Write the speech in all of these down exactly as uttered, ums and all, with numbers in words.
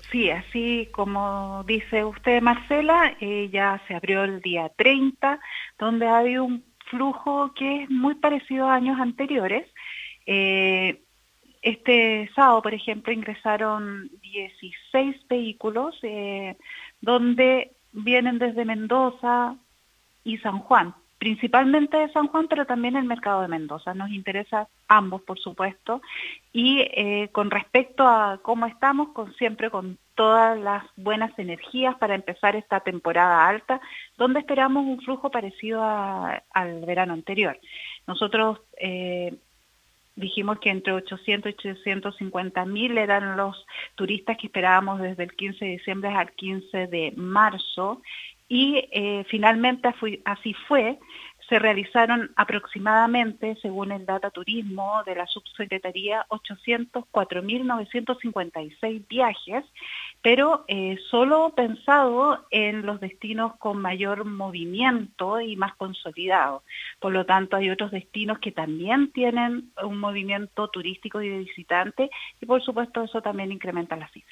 Sí, así como dice usted, Marcela, eh, ya se abrió el día treinta, donde hay un flujo que es muy parecido a años anteriores. Eh, este sábado, por ejemplo, ingresaron dieciséis vehículos, eh, donde vienen desde Mendoza y San Juan, principalmente de San Juan, pero también el mercado de Mendoza. Nos interesa ambos, por supuesto. Y eh, con respecto a cómo estamos, con siempre con todas las buenas energías para empezar esta temporada alta, donde esperamos un flujo parecido a, al verano anterior. Nosotros eh, dijimos que entre ochocientos y ochocientos cincuenta mil eran los turistas que esperábamos desde el quince de diciembre al quince de marzo, y eh, finalmente así fue. Se realizaron aproximadamente, según el Data Turismo de la Subsecretaría, ochocientos cuatro mil novecientos cincuenta y seis viajes, pero eh, solo pensado en los destinos con mayor movimiento y más consolidados. Por lo tanto, hay otros destinos que también tienen un movimiento turístico y de visitantes, y por supuesto eso también incrementa la cifra.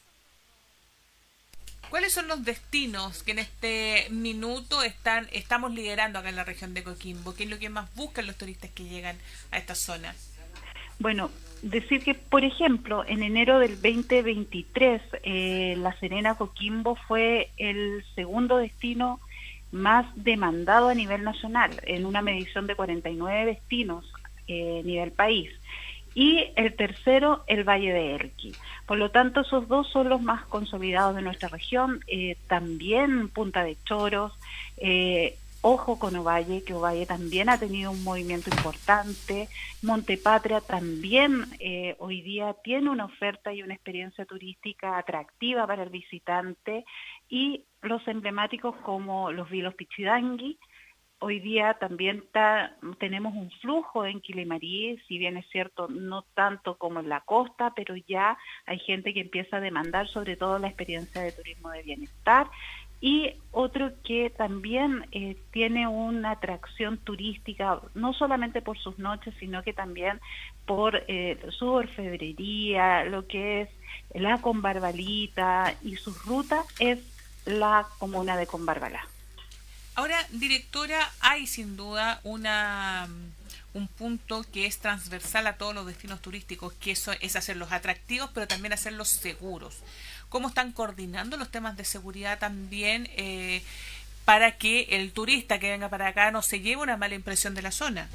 ¿Cuáles son los destinos que en este minuto están estamos liderando acá en la región de Coquimbo? ¿Qué es lo que más buscan los turistas que llegan a esta zona? Bueno, decir que, por ejemplo, en enero del veinte veintitrés, eh, La Serena Coquimbo fue el segundo destino más demandado a nivel nacional, en una medición de cuarenta y nueve destinos eh, a nivel país. Y el tercero, el Valle de Elqui. Por lo tanto, esos dos son los más consolidados de nuestra región. Eh, también Punta de Choros, eh, ojo con Ovalle, que Ovalle también ha tenido un movimiento importante. Montepatria también eh, hoy día tiene una oferta y una experiencia turística atractiva para el visitante. Y los emblemáticos como los Vilos Pichidangui. Hoy día también ta, tenemos un flujo en Quilimarí, si bien es cierto, no tanto como en la costa, pero ya hay gente que empieza a demandar sobre todo la experiencia de turismo de bienestar. Y otro que también eh, tiene una atracción turística, no solamente por sus noches, sino que también por eh, su orfebrería, lo que es la Combarbalita y sus rutas, es la comuna de Combarbalá. Ahora, directora, hay sin duda una un punto que es transversal a todos los destinos turísticos, que eso es hacerlos atractivos, pero también hacerlos seguros. ¿Cómo están coordinando los temas de seguridad también eh, para que el turista que venga para acá no se lleve una mala impresión de la zona?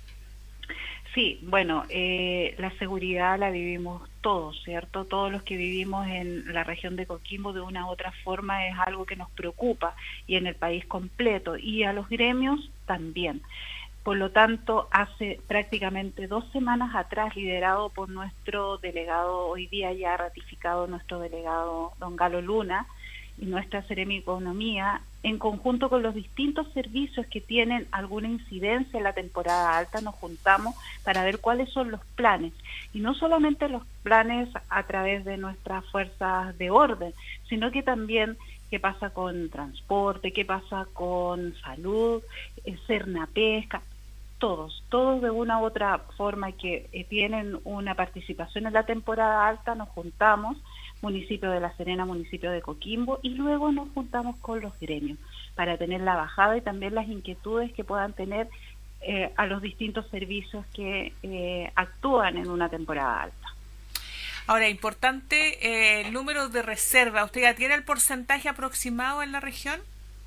Sí, bueno, eh, la seguridad la vivimos todos, ¿cierto? Todos los que vivimos en la región de Coquimbo de una u otra forma es algo que nos preocupa, y en el país completo, y a los gremios también. Por lo tanto, hace prácticamente dos semanas atrás, liderado por nuestro delegado, hoy día ya ratificado nuestro delegado don Galo Luna, y nuestra Seremi Economía, en conjunto con los distintos servicios que tienen alguna incidencia en la temporada alta, nos juntamos para ver cuáles son los planes. Y no solamente los planes a través de nuestras fuerzas de orden, sino que también qué pasa con transporte, qué pasa con salud, eh, Cernapesca. Todos, todos de una u otra forma que eh, tienen una participación en la temporada alta, nos juntamos, municipio de La Serena, municipio de Coquimbo, y luego nos juntamos con los gremios para tener la bajada y también las inquietudes que puedan tener eh, a los distintos servicios que eh, actúan en una temporada alta. Ahora, importante eh, el número de reservas. ¿Usted ya tiene el porcentaje aproximado en la región?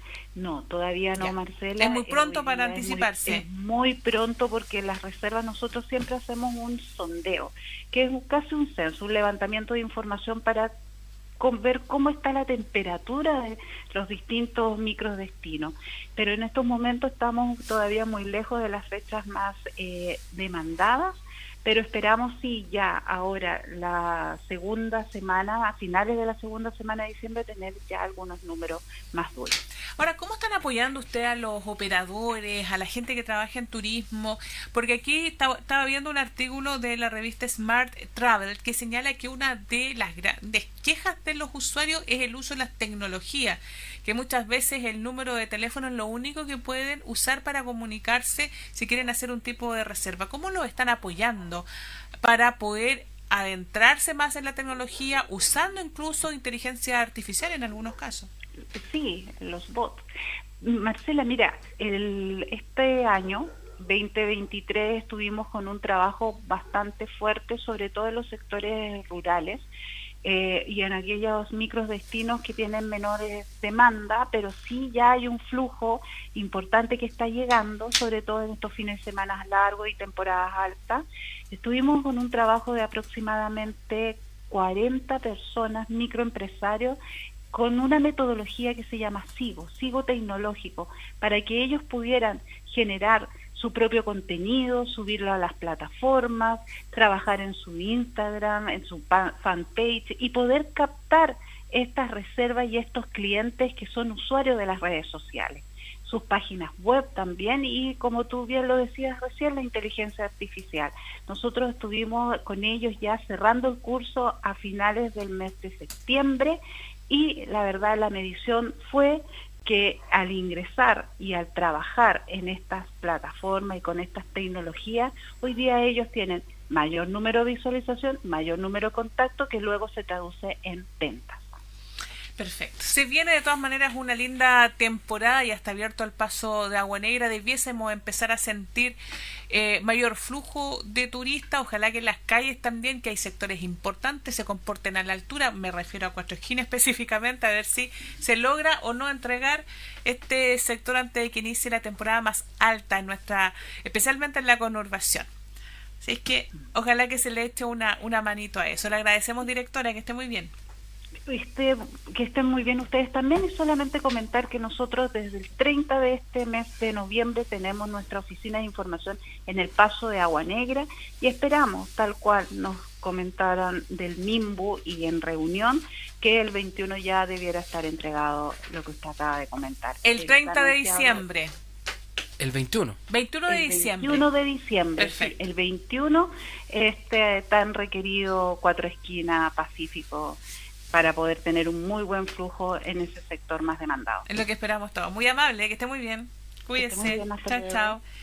No, todavía no, Ya. Es Marcela. muy Eh, hoy pronto para día es muy, es anticiparse. muy pronto, porque las reservas nosotros siempre hacemos un sondeo, que es casi un censo, un levantamiento de información para con ver cómo está la temperatura de los distintos microdestinos. Pero en estos momentos estamos todavía muy lejos de las fechas más eh, demandadas, pero esperamos sí ya ahora la segunda semana, a finales de la segunda semana de diciembre, tener ya algunos números más duros. Ahora, ¿cómo están apoyando usted a los operadores, a la gente que trabaja en turismo? Porque aquí estaba, estaba viendo un artículo de la revista Smart Travel que señala que una de las grandes quejas de los usuarios es el uso de las tecnologías, que muchas veces el número de teléfono es lo único que pueden usar para comunicarse si quieren hacer un tipo de reserva. ¿Cómo lo están apoyando para poder adentrarse más en la tecnología, usando incluso inteligencia artificial en algunos casos. Sí, los bots. Marcela, mira, el, este año veinte veintitrés estuvimos con un trabajo bastante fuerte, sobre todo en los sectores rurales eh, y en aquellos microdestinos que tienen menores demanda, pero sí ya hay un flujo importante que está llegando, sobre todo en estos fines de semana largos y temporadas altas. Estuvimos con un trabajo de aproximadamente cuarenta personas, microempresarios, con una metodología que se llama SIGO, SIGO tecnológico, para que ellos pudieran generar su propio contenido, subirlo a las plataformas, trabajar en su Instagram, en su fanpage y poder captar estas reservas y estos clientes que son usuarios de las redes sociales, sus páginas web también y, como tú bien lo decías recién, la inteligencia artificial. Nosotros estuvimos con ellos ya cerrando el curso a finales del mes de septiembre y la verdad la medición fue que al ingresar y al trabajar en estas plataformas y con estas tecnologías, hoy día ellos tienen mayor número de visualización, mayor número de contacto que luego se traduce en ventas. Perfecto. Se viene de todas maneras una linda temporada y hasta abierto al paso de Agua Negra. Debiésemos empezar a sentir eh, mayor flujo de turistas. Ojalá que en las calles también, que hay sectores importantes, se comporten a la altura. Me refiero a Cuatro Esquinas específicamente, a ver si se logra o no entregar este sector antes de que inicie la temporada más alta en nuestra, especialmente en la conurbación. Así es que ojalá que se le eche una, una manito a eso. Le agradecemos, directora, que esté muy bien. Este, que estén muy bien ustedes también, y solamente comentar que nosotros desde el treinta de este mes de noviembre tenemos nuestra oficina de información en el Paso de Agua Negra y esperamos, tal cual nos comentaron del MIMBU y en reunión, que el veintiuno ya debiera estar entregado lo que usted acaba de comentar. El treinta de diciembre. El veintiuno. veintiuno de diciembre. veintiuno de diciembre. Perfecto. Sí, el veintiuno, este tan requerido Cuatro Esquinas Pacífico, para poder tener un muy buen flujo en ese sector más demandado. Es lo que esperamos todos. Muy amable, que esté muy bien. Cuídese. Que esté muy bien, hasta Chao, luego. chao.